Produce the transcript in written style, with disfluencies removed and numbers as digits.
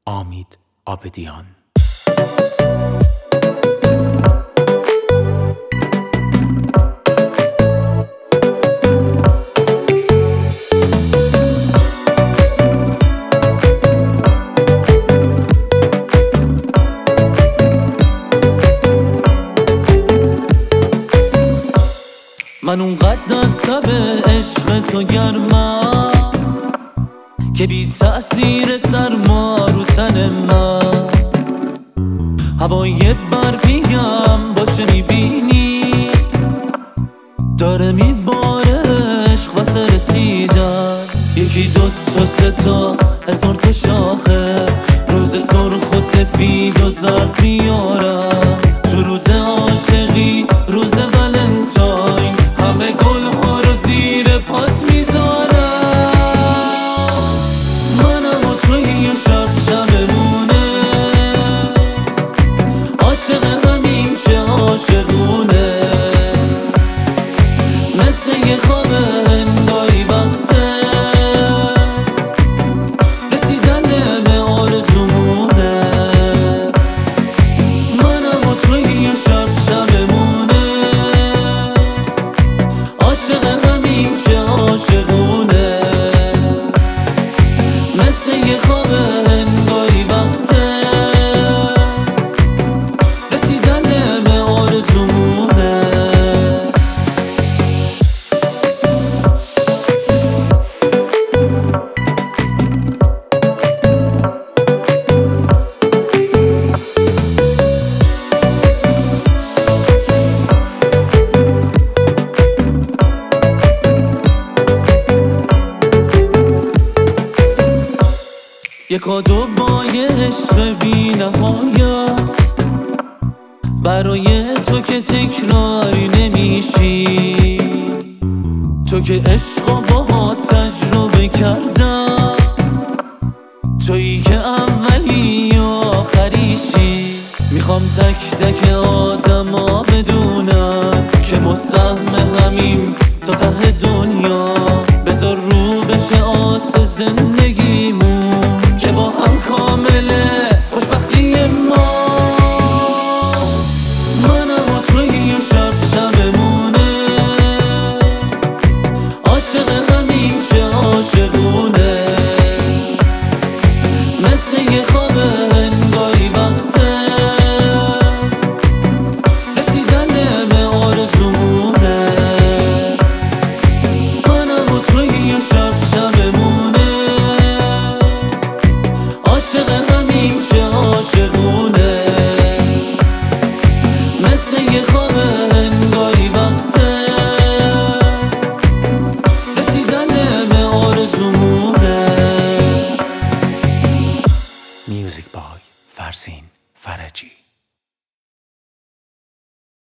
امید عابدیان. من اونقدر دستم عشق تو گرمم که بی تأثیر سرما رو تن من هوای برفیم باشه میبینی داره میباره عشق واسه رسیدن. یکی دو تا سه تا هزار تا شاخه روز سرخ و سفید و زرد میارم تو روز عاشقی روز ولنتاین همه گل ها رو زیر پات میذارم. منم و توی یه شبمونه عاشق همیم که عاشقونه مثل یه خواب انگاری وقته رسیدن به آرزومونه. منم و توی یه شبمونه عاشق همیم که عاشقونه مثل یه خواب انگاری وقته رسیدن به آرزومونه. یک کادو با یه عشق بی نهایت برای تو که تکراری نمیشی، تو که عشقا باها تجربه کردم، تویی که اولی آخریشی. میخوام تک تک آدما بدونم که مسهم همیم تا ته دنیا. بذار رو بشه آس زندگیمون که با هم کامله خوشبختی ما. منم و توی یه شبمونه عاشق همیم که عاشقونه مثل یه خواب انگاری وقته رسیدن به آرزومونه. منم و توی یه شبمونه عاشق همیم که عاشقونه مثل یه خواب انگاری وقته رسیدن به آرزومونه. میوزیک بای فرزین فرجی.